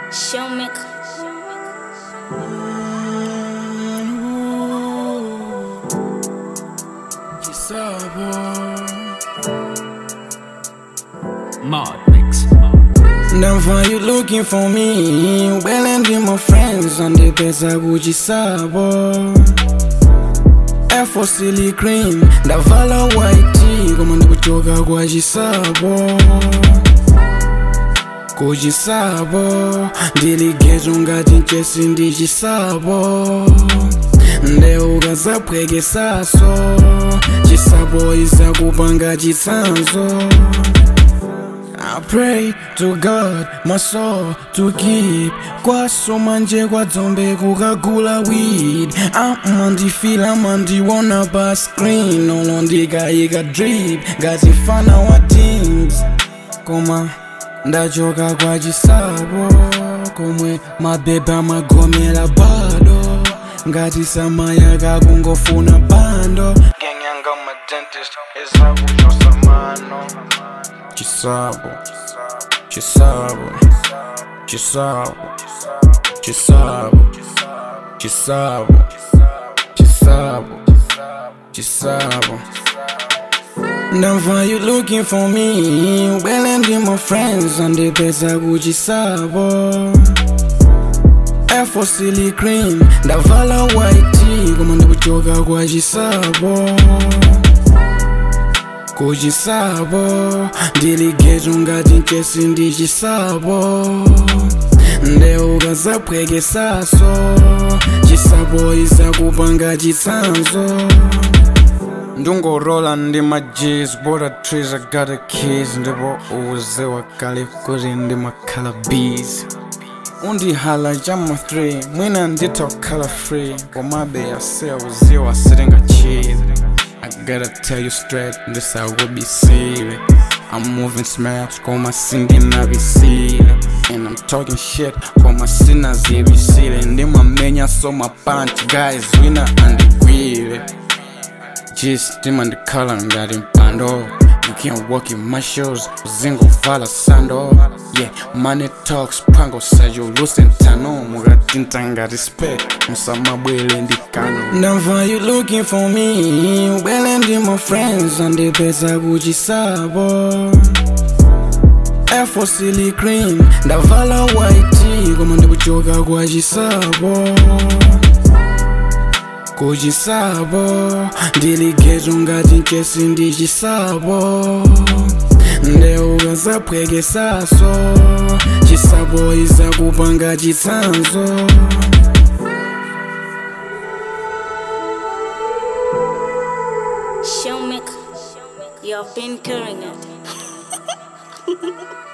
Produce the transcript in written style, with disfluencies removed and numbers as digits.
Showmaker. Mod mix. Never you looking for me. Well, and my friends on the pesa Gucci sabo. Air for silly cream. Da vala white tea. Como ndo kuchoka kwa jisabo. Kujisabo. Diligezo ngati nchesi ndi jisabo. Ndeuga zapwege saso. Jisabo isa kupanga jitsanzo. I pray to God, my soul to keep. Kwaso manje kwa zombe kukagula weed. I'm on the feel, I'm on the wanna bar screen. No longer got drip, got the fun our teams. Koma, ndachoka kwa jisabo. Komwe, mabeba magomela bado. Ngati samaya kakungofuna bando. Gang yanga my dentist, eza kuchosa mano. Chisabo, chisabo, chisabo, chisabo, chisabo, chisabo, chisabo. Never you looking for me. Well, and my friends on the pesa Gucci sabo. Air for silly cream. Da vala white tea. Como ndo kuchoka kwa jisabo. Kujisabo, diligezo ngati nchesi ndi jisabo. Ndeuga zapwege saso. Jisabo isa kupanga jitsanzo. Ndungo rola ndi majis. Border trees I got a keys. Ndipo uzewa kali kuti ndi makala bees. Undi hala jama 3. Mwina ndito color free. Komabe ya sea uziwa siringa cheese. I gotta tell you straight, this I would be silly. I'm moving smash, call my singing I be silly. And I'm talking shit, call my sinners they be silly. And then my mania so my punch, guys winner and the wheel. Just them and the color and got him pando. You can't walk in my shoes, zingo vala sando. Yeah, money talks, pango sayo, losing tano. Muratintanga respect, musama bwele ndikano. Never you looking for me. Well, and my friends on the pesa Gucci sabo. Air for silly cream. Da vala white tea. Como ndo kuchoka kwa jisabo. Kujisabo, diligezo ngati nchesi ndi jisabo. Ndeuga zapwege saso. Jisabo isa kupanga jitsanzo. Showmaker. You've been carrying it.